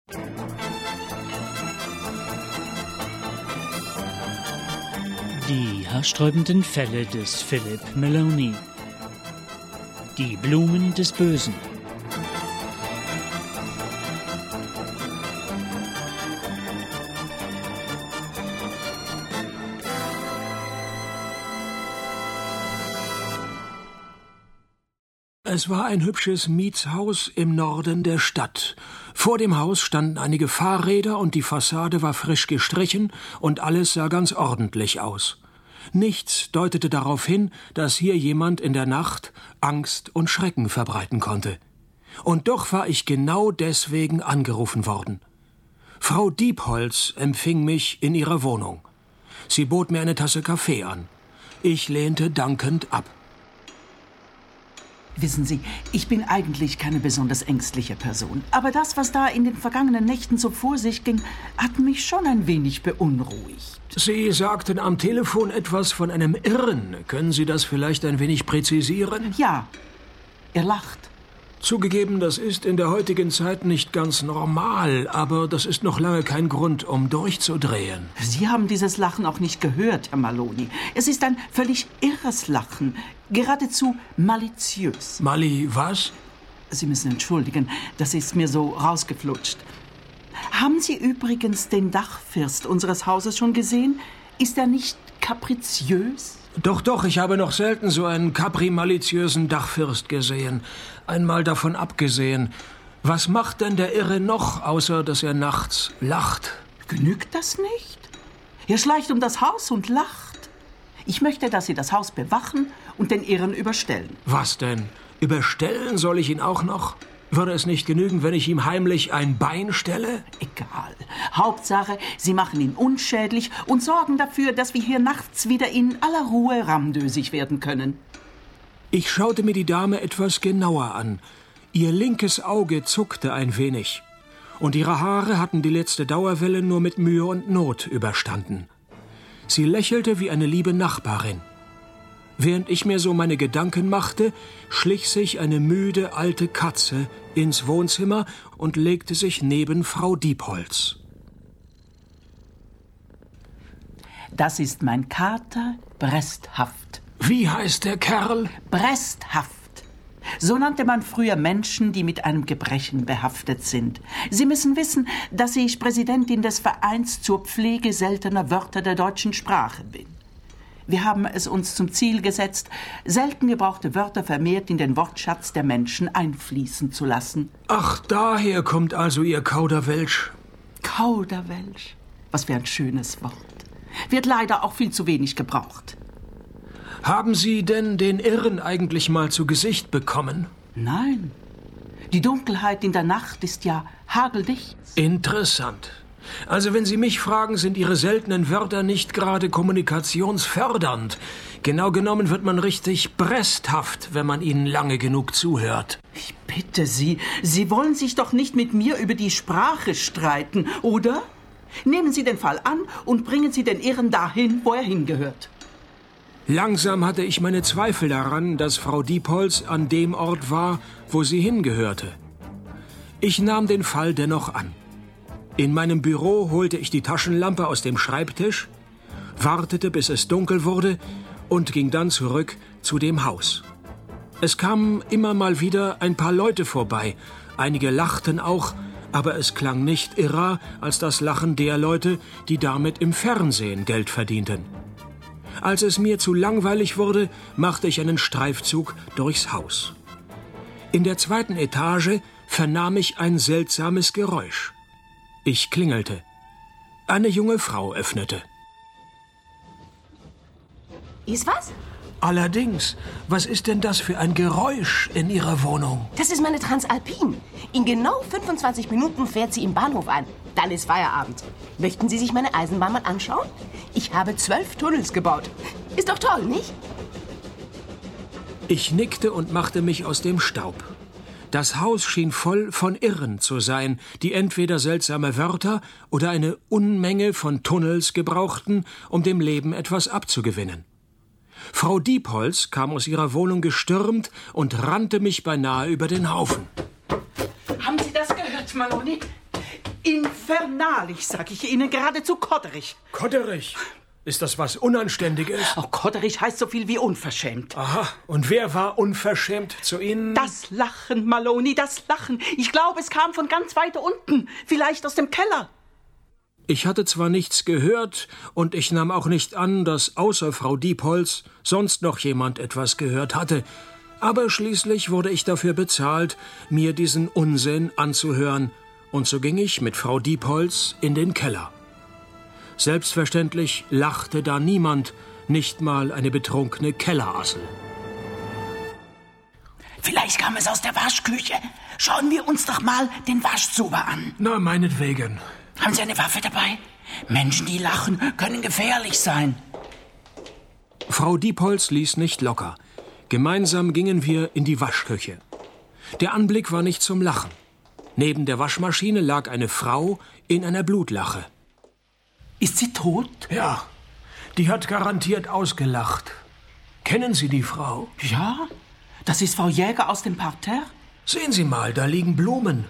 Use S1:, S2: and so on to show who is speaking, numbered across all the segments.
S1: Die haarsträubenden Fälle des Philip Maloney. Die Blumen des Bösen.
S2: Es war ein hübsches Mietshaus im Norden der Stadt. Vor dem Haus standen einige Fahrräder und die Fassade war frisch gestrichen und alles sah ganz ordentlich aus. Nichts deutete darauf hin, dass hier jemand in der Nacht Angst und Schrecken verbreiten konnte. Und doch war ich genau deswegen angerufen worden. Frau Diepholz empfing mich in ihrer Wohnung. Sie bot mir eine Tasse Kaffee an. Ich lehnte dankend ab.
S3: Wissen Sie, ich bin eigentlich keine besonders ängstliche Person. Aber das, was da in den vergangenen Nächten so vor sich ging, hat mich schon ein wenig beunruhigt.
S2: Sie sagten am Telefon etwas von einem Irren. Können Sie das vielleicht ein wenig präzisieren?
S3: Ja, er lacht.
S2: Zugegeben, das ist in der heutigen Zeit nicht ganz normal, aber das ist noch lange kein Grund, um durchzudrehen.
S3: Sie haben dieses Lachen auch nicht gehört, Herr Maloney. Es ist ein völlig irres Lachen, geradezu maliziös.
S2: Was?
S3: Sie müssen entschuldigen, das ist mir so rausgeflutscht. Haben Sie übrigens den Dachfirst unseres Hauses schon gesehen? Ist er nicht kapriziös?
S2: Doch, ich habe noch selten so einen kaprimaliziösen Dachfirst gesehen. Einmal davon abgesehen. Was macht denn der Irre noch, außer dass er nachts lacht?
S3: Genügt das nicht? Er schleicht um das Haus und lacht. Ich möchte, dass Sie das Haus bewachen und den Irren überstellen.
S2: Was denn? Überstellen soll ich ihn auch noch? Würde es nicht genügen, wenn ich ihm heimlich ein Bein stelle?
S3: Egal. Hauptsache, Sie machen ihn unschädlich und sorgen dafür, dass wir hier nachts wieder in aller Ruhe ramdösig werden können.
S2: Ich schaute mir die Dame etwas genauer an. Ihr linkes Auge zuckte ein wenig. Und ihre Haare hatten die letzte Dauerwelle nur mit Mühe und Not überstanden. Sie lächelte wie eine liebe Nachbarin. Während ich mir so meine Gedanken machte, schlich sich eine müde alte Katze ins Wohnzimmer und legte sich neben Frau Diepholz.
S3: Das ist mein Kater Bresthaft.
S2: Wie heißt der Kerl?
S3: Bresthaft. So nannte man früher Menschen, die mit einem Gebrechen behaftet sind. Sie müssen wissen, dass ich Präsidentin des Vereins zur Pflege seltener Wörter der deutschen Sprache bin. Wir haben es uns zum Ziel gesetzt, selten gebrauchte Wörter vermehrt in den Wortschatz der Menschen einfließen zu lassen.
S2: Ach, daher kommt also Ihr Kauderwelsch.
S3: Kauderwelsch. Was für ein schönes Wort. Wird leider auch viel zu wenig gebraucht.
S2: Haben Sie denn den Irren eigentlich mal zu Gesicht bekommen?
S3: Nein. Die Dunkelheit in der Nacht ist ja hageldicht.
S2: Interessant. Also wenn Sie mich fragen, sind Ihre seltenen Wörter nicht gerade kommunikationsfördernd. Genau genommen wird man richtig bresthaft, wenn man Ihnen lange genug zuhört.
S3: Ich bitte Sie, Sie wollen sich doch nicht mit mir über die Sprache streiten, oder? Nehmen Sie den Fall an und bringen Sie den Irren dahin, wo er hingehört.
S2: Langsam hatte ich meine Zweifel daran, dass Frau Diepholz an dem Ort war, wo sie hingehörte. Ich nahm den Fall dennoch an. In meinem Büro holte ich die Taschenlampe aus dem Schreibtisch, wartete, bis es dunkel wurde und ging dann zurück zu dem Haus. Es kamen immer mal wieder ein paar Leute vorbei. Einige lachten auch, aber es klang nicht irrer als das Lachen der Leute, die damit im Fernsehen Geld verdienten. Als es mir zu langweilig wurde, machte ich einen Streifzug durchs Haus. In der 2. Etage vernahm ich ein seltsames Geräusch. Ich klingelte. Eine junge Frau öffnete.
S4: Ist was?
S2: Allerdings, was ist denn das für ein Geräusch in Ihrer Wohnung?
S4: Das ist meine Transalpin. In genau 25 Minuten fährt sie im Bahnhof ein. Dann ist Feierabend. Möchten Sie sich meine Eisenbahn mal anschauen? Ich habe 12 Tunnels gebaut. Ist doch toll, nicht?
S2: Ich nickte und machte mich aus dem Staub. Das Haus schien voll von Irren zu sein, die entweder seltsame Wörter oder eine Unmenge von Tunnels gebrauchten, um dem Leben etwas abzugewinnen. Frau Diepholz kam aus ihrer Wohnung gestürmt und rannte mich beinahe über den Haufen.
S3: Haben Sie das gehört, Maloney? Infernal, sag ich Ihnen, geradezu kodderig.
S2: Kodderig? Ist das was Unanständiges?
S3: Oh, kodderig heißt so viel wie unverschämt.
S2: Aha, und wer war unverschämt zu Ihnen?
S3: Das Lachen, Maloney, das Lachen. Ich glaube, es kam von ganz weit unten, vielleicht aus dem Keller.
S2: Ich hatte zwar nichts gehört, und ich nahm auch nicht an, dass außer Frau Diepholz sonst noch jemand etwas gehört hatte, aber schließlich wurde ich dafür bezahlt, mir diesen Unsinn anzuhören, und so ging ich mit Frau Diepholz in den Keller. Selbstverständlich lachte da niemand, nicht mal eine betrunkene Kellerassel.
S3: Vielleicht kam es aus der Waschküche. Schauen wir uns doch mal den Waschzuber an.
S2: Na, meinetwegen.
S3: Haben Sie eine Waffe dabei? Menschen, die lachen, können gefährlich sein.
S2: Frau Diepholz ließ nicht locker. Gemeinsam gingen wir in die Waschküche. Der Anblick war nicht zum Lachen. Neben der Waschmaschine lag eine Frau in einer Blutlache.
S3: Ist sie tot?
S2: Ja, die hat garantiert ausgelacht. Kennen Sie die Frau?
S3: Ja, das ist Frau Jäger aus dem Parterre.
S2: Sehen Sie mal, da liegen Blumen.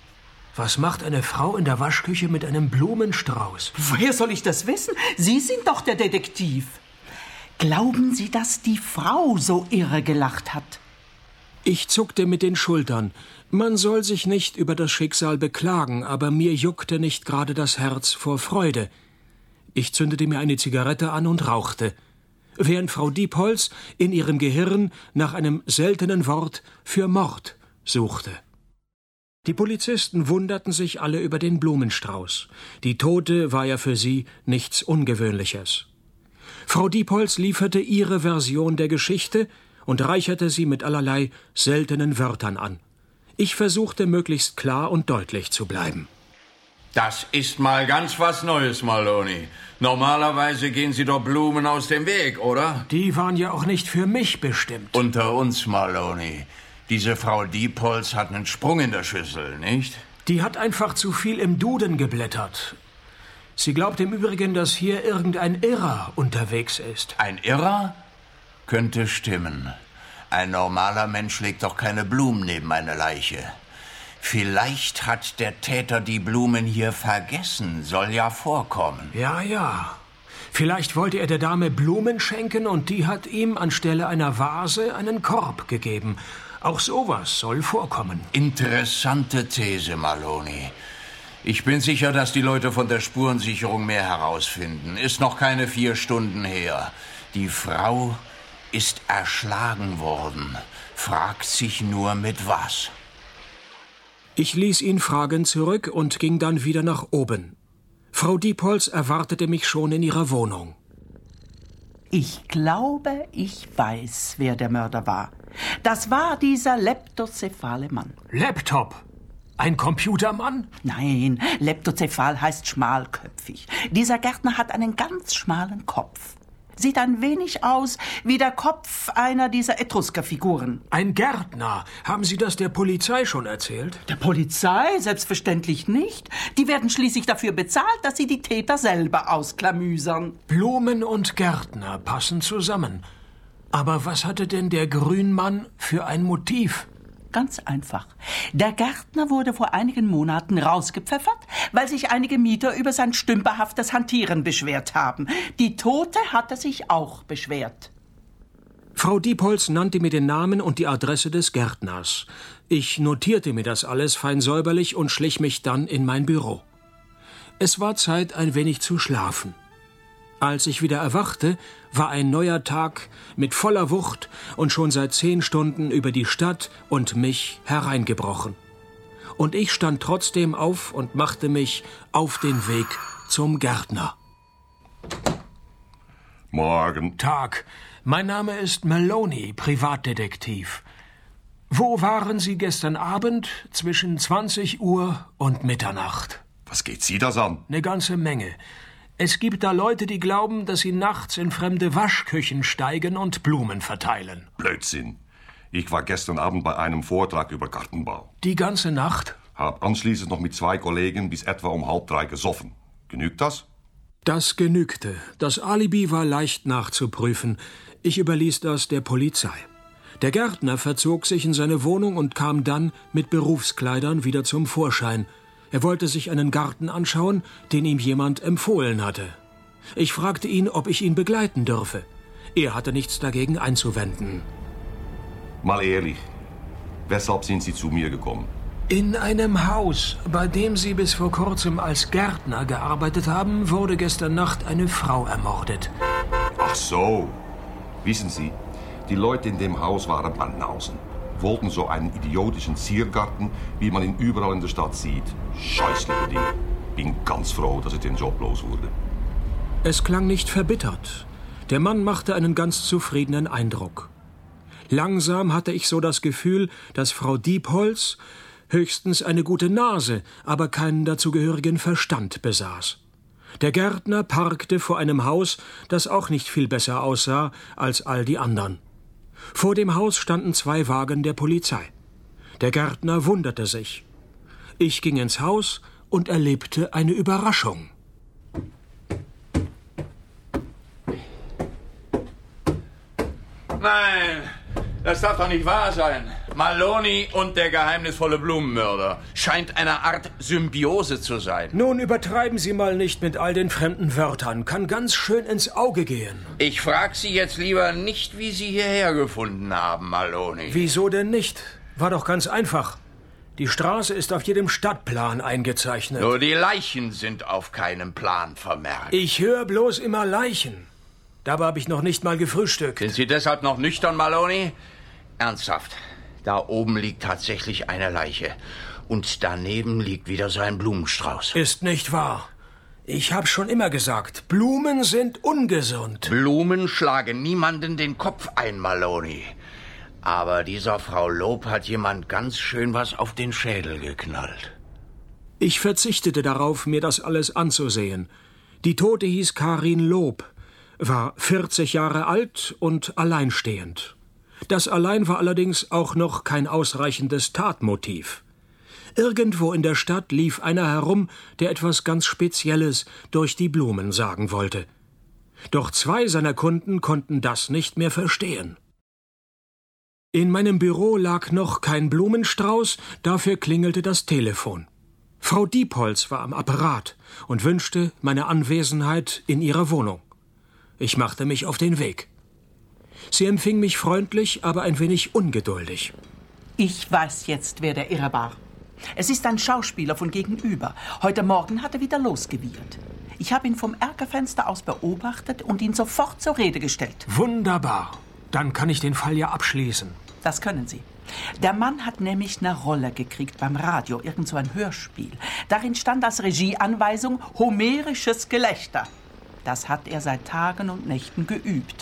S2: Was macht eine Frau in der Waschküche mit einem Blumenstrauß?
S3: Woher soll ich das wissen? Sie sind doch der Detektiv. Glauben Sie, dass die Frau so irre gelacht hat?
S2: Ich zuckte mit den Schultern. Man soll sich nicht über das Schicksal beklagen, aber mir juckte nicht gerade das Herz vor Freude. Ich zündete mir eine Zigarette an und rauchte, während Frau Diepholz in ihrem Gehirn nach einem seltenen Wort für Mord suchte. Die Polizisten wunderten sich alle über den Blumenstrauß. Die Tote war ja für sie nichts Ungewöhnliches. Frau Diepholz lieferte ihre Version der Geschichte und reicherte sie mit allerlei seltenen Wörtern an. Ich versuchte, möglichst klar und deutlich zu bleiben.
S5: Das ist mal ganz was Neues, Maloney. Normalerweise gehen Sie doch Blumen aus dem Weg, oder?
S2: Die waren ja auch nicht für mich bestimmt.
S5: Unter uns, Maloney. Diese Frau Diepholz hat einen Sprung in der Schüssel, nicht?
S2: Die hat einfach zu viel im Duden geblättert. Sie glaubt im Übrigen, dass hier irgendein Irrer unterwegs ist.
S5: Ein Irrer? Könnte stimmen. Ein normaler Mensch legt doch keine Blumen neben eine Leiche. Vielleicht hat der Täter die Blumen hier vergessen. Soll ja vorkommen.
S2: Ja. Vielleicht wollte er der Dame Blumen schenken und die hat ihm anstelle einer Vase einen Korb gegeben. Auch sowas soll vorkommen.
S5: Interessante These, Maloney. Ich bin sicher, dass die Leute von der Spurensicherung mehr herausfinden. Ist noch keine 4 Stunden her. Die Frau ist erschlagen worden. Fragt sich nur mit was.
S2: Ich ließ ihn fragend zurück und ging dann wieder nach oben. Frau Diepholz erwartete mich schon in ihrer Wohnung.
S3: Ich glaube, ich weiß, wer der Mörder war. Das war dieser leptozephale Mann.
S2: Laptop? Ein Computermann?
S3: Nein, leptozephal heißt schmalköpfig. Dieser Gärtner hat einen ganz schmalen Kopf. Sieht ein wenig aus wie der Kopf einer dieser Etruskerfiguren.
S2: Ein Gärtner? Haben Sie das der Polizei schon erzählt?
S3: Der Polizei? Selbstverständlich nicht. Die werden schließlich dafür bezahlt, dass sie die Täter selber ausklamüsern.
S2: Blumen und Gärtner passen zusammen. Aber was hatte denn der Grünmann für ein Motiv?
S3: Ganz einfach. Der Gärtner wurde vor einigen Monaten rausgepfeffert, weil sich einige Mieter über sein stümperhaftes Hantieren beschwert haben. Die Tote hatte sich auch beschwert.
S2: Frau Diepholz nannte mir den Namen und die Adresse des Gärtners. Ich notierte mir das alles fein säuberlich und schlich mich dann in mein Büro. Es war Zeit, ein wenig zu schlafen. Als ich wieder erwachte, war ein neuer Tag mit voller Wucht und schon seit 10 Stunden über die Stadt und mich hereingebrochen. Und ich stand trotzdem auf und machte mich auf den Weg zum Gärtner.
S6: Morgen.
S2: Tag. Mein Name ist Maloney, Privatdetektiv. Wo waren Sie gestern Abend zwischen 20 Uhr und Mitternacht?
S6: Was geht Sie das an?
S2: Eine ganze Menge. Es gibt da Leute, die glauben, dass sie nachts in fremde Waschküchen steigen und Blumen verteilen.
S6: Blödsinn. Ich war gestern Abend bei einem Vortrag über Gartenbau.
S2: Die ganze Nacht?
S6: Hab anschließend noch mit 2 Kollegen bis etwa um 2:30 gesoffen. Genügt das?
S2: Das genügte. Das Alibi war leicht nachzuprüfen. Ich überließ das der Polizei. Der Gärtner verzog sich in seine Wohnung und kam dann mit Berufskleidern wieder zum Vorschein. Er wollte sich einen Garten anschauen, den ihm jemand empfohlen hatte. Ich fragte ihn, ob ich ihn begleiten dürfe. Er hatte nichts dagegen einzuwenden.
S6: Mal ehrlich, weshalb sind Sie zu mir gekommen?
S2: In einem Haus, bei dem Sie bis vor kurzem als Gärtner gearbeitet haben, wurde gestern Nacht eine Frau ermordet.
S6: Ach so. Wissen Sie, die Leute in dem Haus waren Banausen. Wollten so einen idiotischen Ziergarten, wie man ihn überall in der Stadt sieht. Scheußliche Dinge. Bin ganz froh, dass ich den Job los wurde.
S2: Es klang nicht verbittert. Der Mann machte einen ganz zufriedenen Eindruck. Langsam hatte ich so das Gefühl, dass Frau Diepholz höchstens eine gute Nase, aber keinen dazugehörigen Verstand besaß. Der Gärtner parkte vor einem Haus, das auch nicht viel besser aussah als all die anderen. Vor dem Haus standen 2 Wagen der Polizei. Der Gärtner wunderte sich. Ich ging ins Haus und erlebte eine Überraschung.
S5: Nein, das darf doch nicht wahr sein. Maloney und der geheimnisvolle Blumenmörder. Scheint eine Art Symbiose zu sein.
S2: Nun übertreiben Sie mal nicht mit all den fremden Wörtern. Kann ganz schön ins Auge gehen.
S5: Ich frage Sie jetzt lieber nicht, wie Sie hierher gefunden haben, Maloney.
S2: Wieso denn nicht? War doch ganz einfach. Die Straße ist auf jedem Stadtplan eingezeichnet.
S5: Nur die Leichen sind auf keinem Plan vermerkt.
S2: Ich höre bloß immer Leichen. Dabei habe ich noch nicht mal gefrühstückt.
S5: Sind Sie deshalb noch nüchtern, Maloney? Ernsthaft. Da oben liegt tatsächlich eine Leiche. Und daneben liegt wieder so ein Blumenstrauß.
S2: Ist nicht wahr. Ich habe schon immer gesagt, Blumen sind ungesund.
S5: Blumen schlagen niemanden den Kopf ein, Maloney. Aber dieser Frau Lob hat jemand ganz schön was auf den Schädel geknallt.
S2: Ich verzichtete darauf, mir das alles anzusehen. Die Tote hieß Karin Lob, war 40 Jahre alt und alleinstehend. Das allein war allerdings auch noch kein ausreichendes Tatmotiv. Irgendwo in der Stadt lief einer herum, der etwas ganz Spezielles durch die Blumen sagen wollte. Doch 2 seiner Kunden konnten das nicht mehr verstehen. In meinem Büro lag noch kein Blumenstrauß, dafür klingelte das Telefon. Frau Diepholz war am Apparat und wünschte meine Anwesenheit in ihrer Wohnung. Ich machte mich auf den Weg. Sie empfing mich freundlich, aber ein wenig ungeduldig.
S3: Ich weiß jetzt, wer der Irre war. Es ist ein Schauspieler von gegenüber. Heute Morgen hat er wieder losgewieselt. Ich habe ihn vom Erkerfenster aus beobachtet und ihn sofort zur Rede gestellt.
S2: Wunderbar. Dann kann ich den Fall ja abschließen.
S3: Das können Sie. Der Mann hat nämlich eine Rolle gekriegt beim Radio, irgend so ein Hörspiel. Darin stand als Regieanweisung homerisches Gelächter. Das hat er seit Tagen und Nächten geübt.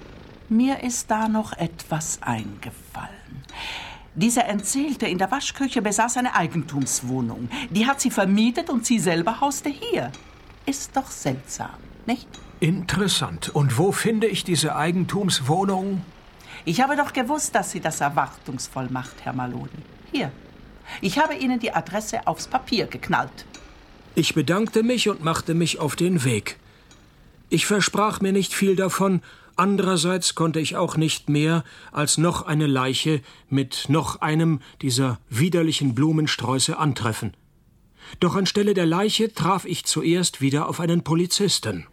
S3: Mir ist da noch etwas eingefallen. Dieser Erzählte in der Waschküche besaß eine Eigentumswohnung. Die hat sie vermietet und sie selber hauste hier. Ist doch seltsam, nicht?
S2: Interessant. Und wo finde ich diese Eigentumswohnung?
S3: Ich habe doch gewusst, dass Sie das erwartungsvoll macht, Herr Maloney. Hier. Ich habe Ihnen die Adresse aufs Papier geknallt.
S2: Ich bedankte mich und machte mich auf den Weg. Ich versprach mir nicht viel davon, andererseits konnte ich auch nicht mehr als noch eine Leiche mit noch einem dieser widerlichen Blumensträuße antreffen. Doch anstelle der Leiche traf ich zuerst wieder auf einen Polizisten.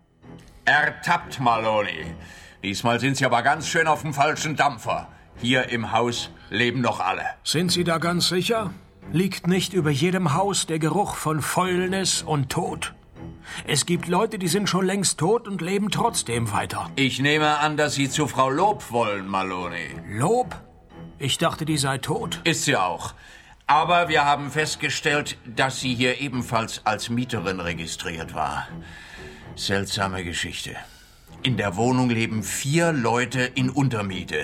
S5: Ertappt, Maloney. Diesmal sind Sie aber ganz schön auf dem falschen Dampfer. Hier im Haus leben noch alle.
S2: Sind Sie da ganz sicher? Liegt nicht über jedem Haus der Geruch von Fäulnis und Tod? Es gibt Leute, die sind schon längst tot und leben trotzdem weiter.
S5: Ich nehme an, dass Sie zu Frau Lob wollen, Maloney.
S2: Lob? Ich dachte, die sei tot.
S5: Ist sie auch. Aber wir haben festgestellt, dass sie hier ebenfalls als Mieterin registriert war. Seltsame Geschichte. In der Wohnung leben 4 Leute in Untermiete.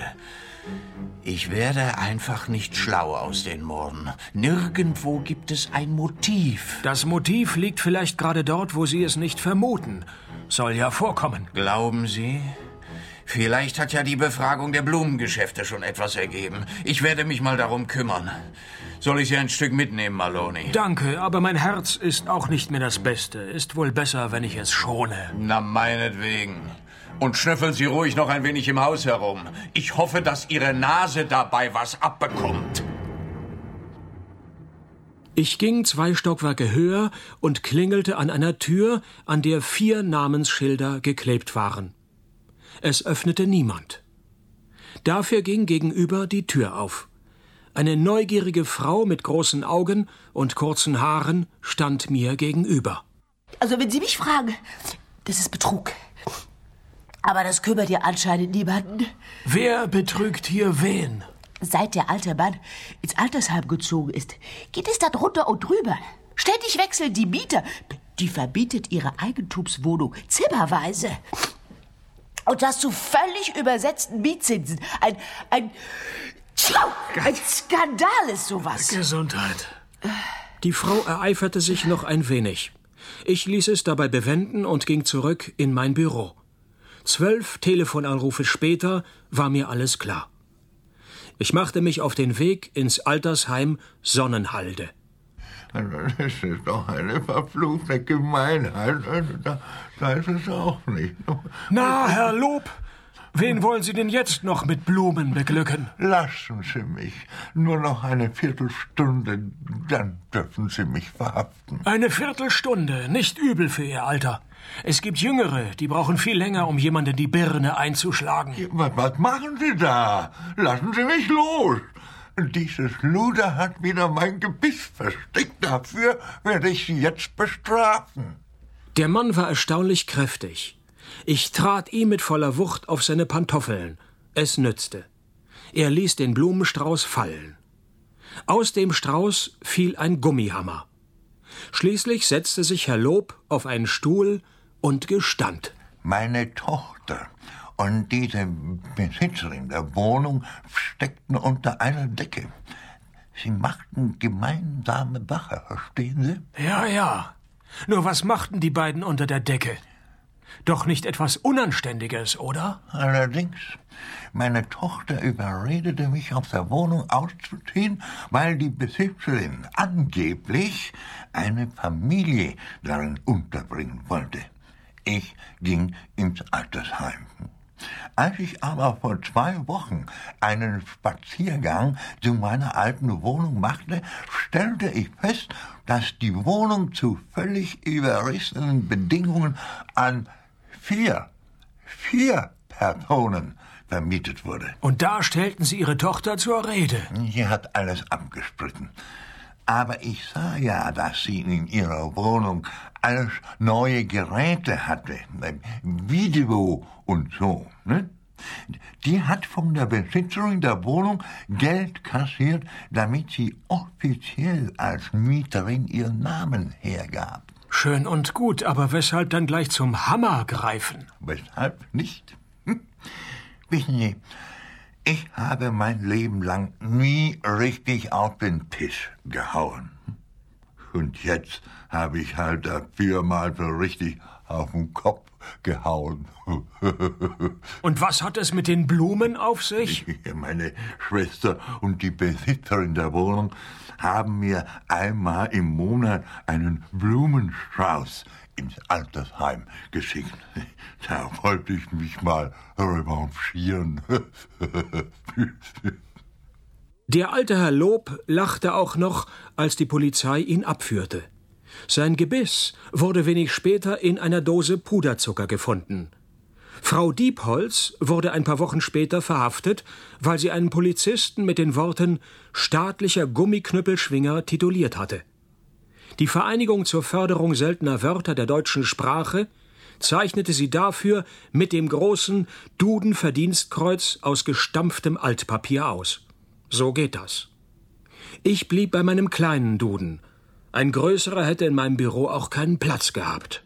S5: Ich werde einfach nicht schlau aus den Morden. Nirgendwo gibt es ein Motiv.
S2: Das Motiv liegt vielleicht gerade dort, wo Sie es nicht vermuten. Soll ja vorkommen.
S5: Glauben Sie? Vielleicht hat ja die Befragung der Blumengeschäfte schon etwas ergeben. Ich werde mich mal darum kümmern. Soll ich Sie ein Stück mitnehmen, Maloney?
S2: Danke, aber mein Herz ist auch nicht mehr das Beste. Ist wohl besser, wenn ich es schone.
S5: Na, meinetwegen. Und schnüffeln Sie ruhig noch ein wenig im Haus herum. Ich hoffe, dass Ihre Nase dabei was abbekommt.
S2: Ich ging 2 Stockwerke höher und klingelte an einer Tür, an der 4 Namensschilder geklebt waren. Es öffnete niemand. Dafür ging gegenüber die Tür auf. Eine neugierige Frau mit großen Augen und kurzen Haaren stand mir gegenüber.
S4: Also wenn Sie mich fragen, das ist Betrug. Aber das kümmert ja anscheinend niemanden.
S2: Wer betrügt hier wen?
S4: Seit der alte Mann ins Altersheim gezogen ist, geht es da drunter und drüber. Ständig wechseln die Mieter. Die verbietet ihre Eigentumswohnung zimmerweise. Und das zu völlig übersetzten Mietzinsen. Ein Skandal ist sowas.
S2: Gesundheit. Die Frau ereiferte sich noch ein wenig. Ich ließ es dabei bewenden und ging zurück in mein Büro. 12 Telefonanrufe später war mir alles klar. Ich machte mich auf den Weg ins Altersheim Sonnenhalde.
S7: Das ist doch eine verfluchte Gemeinheit. Da ist es auch nicht.
S2: Na, Herr Lob, wen wollen Sie denn jetzt noch mit Blumen beglücken?
S7: Lassen Sie mich. Nur noch eine Viertelstunde, dann dürfen Sie mich verhaften.
S2: Eine Viertelstunde, nicht übel für Ihr Alter. Es gibt Jüngere, die brauchen viel länger, um jemanden die Birne einzuschlagen.
S7: Was machen Sie da? Lassen Sie mich los. Dieses Luder hat wieder mein Gebiss versteckt. Dafür werde ich Sie jetzt bestrafen.
S2: Der Mann war erstaunlich kräftig. Ich trat ihm mit voller Wucht auf seine Pantoffeln. Es nützte. Er ließ den Blumenstrauß fallen. Aus dem Strauß fiel ein Gummihammer. Schließlich setzte sich Herr Lob auf einen Stuhl und gestand.
S7: Meine Tochter und diese Besitzerin der Wohnung steckten unter einer Decke. Sie machten gemeinsame Wache, verstehen Sie?
S2: Ja. Nur was machten die beiden unter der Decke? Doch nicht etwas Unanständiges, oder?
S7: Allerdings. Meine Tochter überredete mich, aus der Wohnung auszuziehen, weil die Besitzerin angeblich eine Familie darin unterbringen wollte. Ich ging ins Altersheim. Als ich aber vor 2 Wochen einen Spaziergang zu meiner alten Wohnung machte, stellte ich fest, dass die Wohnung zu völlig überrissenen Bedingungen an 4 Personen vermietet wurde.
S2: Und da stellten Sie Ihre Tochter zur Rede?
S7: Sie hat alles abgestritten. Aber ich sah ja, dass sie in ihrer Wohnung alles neue Geräte hatte, Video und so. Ne? Die hat von der Besitzerin der Wohnung Geld kassiert, damit sie offiziell als Mieterin ihren Namen hergab.
S2: Schön und gut, aber weshalb dann gleich zum Hammer greifen?
S7: Weshalb nicht? Wissen Sie, ich habe mein Leben lang nie richtig auf den Tisch gehauen. Und jetzt habe ich halt dafür mal so richtig auf den Kopf gehauen.
S2: Und was hat es mit den Blumen auf sich?
S7: Meine Schwester und die Besitzerin der Wohnung haben mir einmal im Monat einen Blumenstrauß ins Altersheim geschickt. Da wollte ich mich mal revanchieren.
S2: Der alte Herr Lob lachte auch noch, als die Polizei ihn abführte. Sein Gebiss wurde wenig später in einer Dose Puderzucker gefunden. Frau Diepholz wurde ein paar Wochen später verhaftet, weil sie einen Polizisten mit den Worten »staatlicher Gummiknüppelschwinger« tituliert hatte. Die Vereinigung zur Förderung seltener Wörter der deutschen Sprache zeichnete sie dafür mit dem großen Duden-Verdienstkreuz aus gestampftem Altpapier aus. So geht das. Ich blieb bei meinem kleinen Duden. Ein größerer hätte in meinem Büro auch keinen Platz gehabt.